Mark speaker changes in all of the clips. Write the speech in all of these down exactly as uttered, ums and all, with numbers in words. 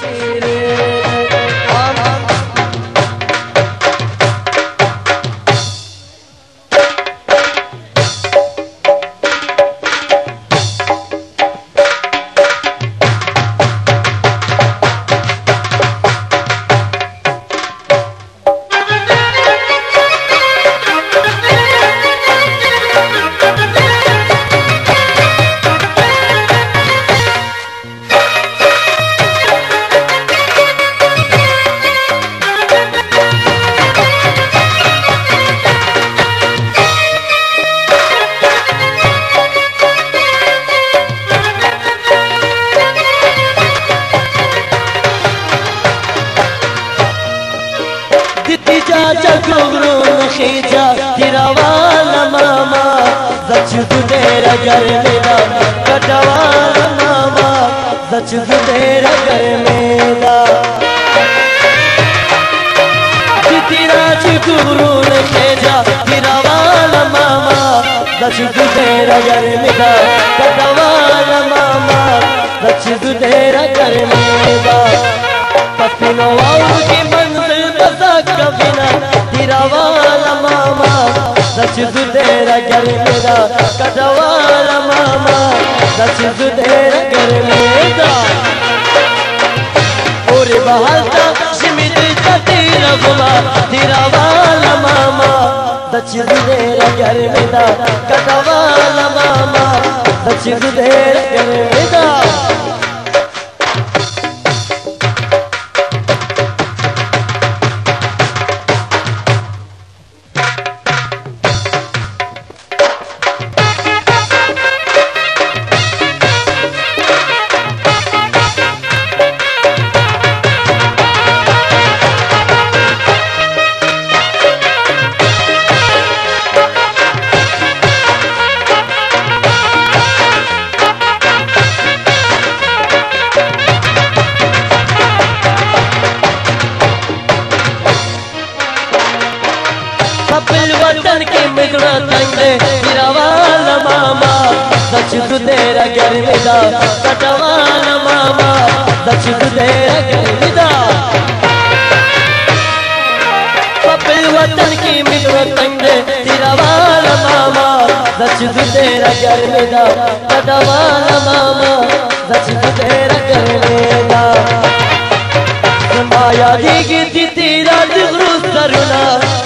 Speaker 1: खींचा तिरवाला मामा जच तेरा घर मेरा कटवाला मामा जच तेरा घर मेरा तेरा गुरु ने खींचा तिरवाला मामा जच तेरा घर मेरा कटवाला मामा जच तेरा घर मेरा पपिनो आओ की मंजिल बसा कबिना तिरवाला मामा सच तेरा घर मेरा कटवाला मामा सच तेरा घर मेरा और बहाता सिमित तेरा गुमा तिरवाला मामा सच तेरा घर मेरा कटवाला मामा सच तेरा घर मेरा वतन के मिगड़ा तंगे तिरवाला मामा सच तेरा घर मेरा कटवाला मामा सच तेरा घर मेरा पपिल वतन की मिगड़ा तंगे तिरवाला मामा सच तेरा घर मेरा कटवाला मामा सच तेरा घर मेरा माया दी तेरा जिगरू सरुना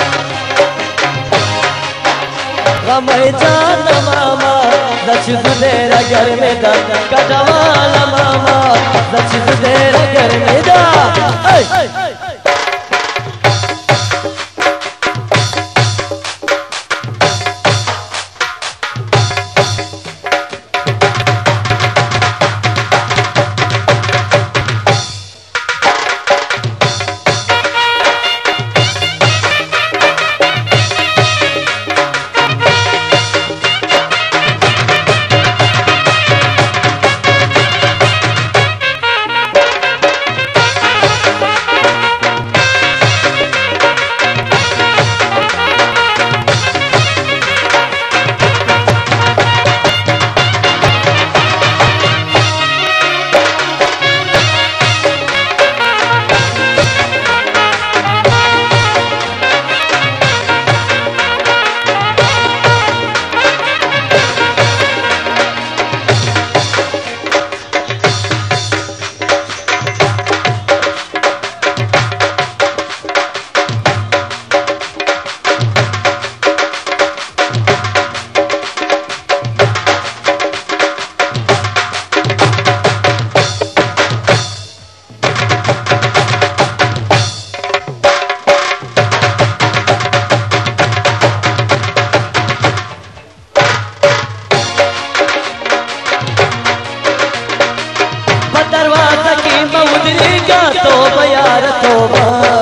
Speaker 1: मैं जाना मामा सच तेरा घर मेरा कटवाला मामा सच तेरा घर मेरा तोबा यार तोबा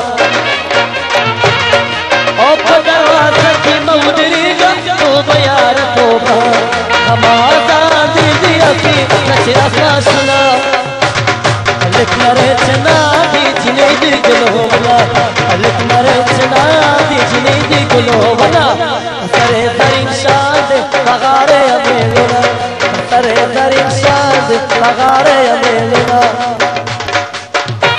Speaker 1: ओ दरवाज़ा की मौदरी का तोबा यार तोबा हमारा दीदी अभी नशा सा सुना लिख मरे चना दी जिने दी गुलो बना लिख मरे चना दी जिने दी गुलो बना सरे दरिन शाद लगारे अमेलना सरे दरिन शाद लगारे अमेलना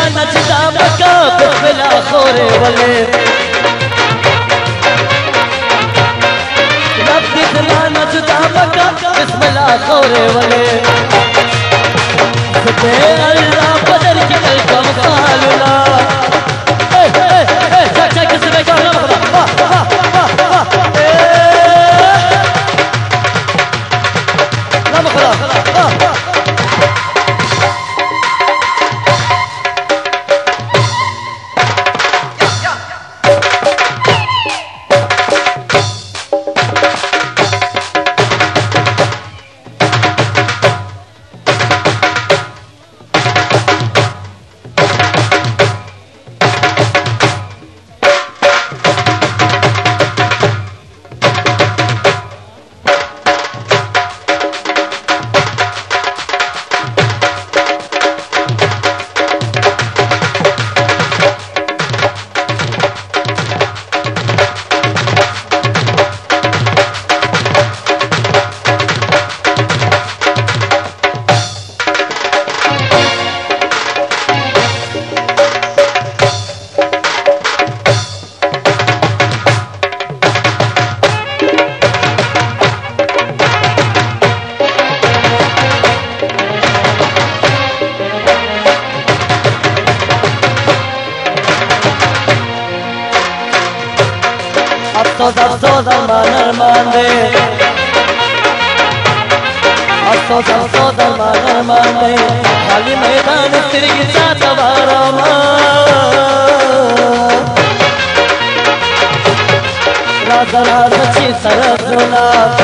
Speaker 1: नचदा मका बिस्मिल्लाह खोरे वले रब्बी दिला नचदा मका बिस्मिल्लाह खोरे वले ते अल्लाह बदर की कलकम खालना ए ए ए चाचा किसने कहा वाह वाह वाह वाह ए लम खड़ा वाह Soda soda manar mande Soda soda manar mande Khali मैदान तिरगी जाता वारामा राजा राजा ची सरजोना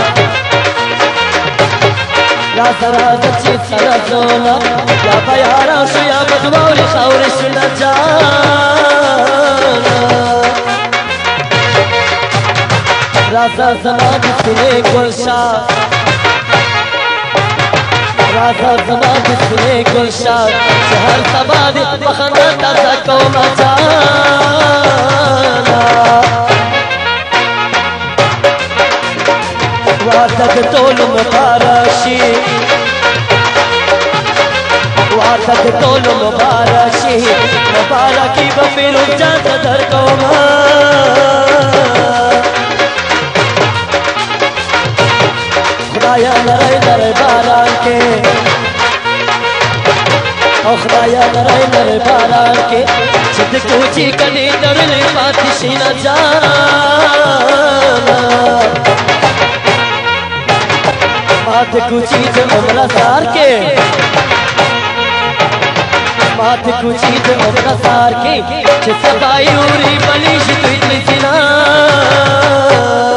Speaker 1: राजा राजा ची सरजोना या बयारा शुया बदवाली खावरी शुना जाना राजा जमात सुने गुलशा राजा जमात सुने गुलशा शहर सबाद बखना ताजा को मचाना वादत तोल मुबारशी वादत तोल मुबारशी मुबारकी बफिर जाता दर को खुदाया नरे नरे बारान के ओ खुदाया नरे नरे बारान के जिद कुची कनी नरले पातिशी न जाना माथ कुची जे उमरा सार के माथ कुची जे उमरा सार के जिस बायूरी बलिश तू इतनी जिना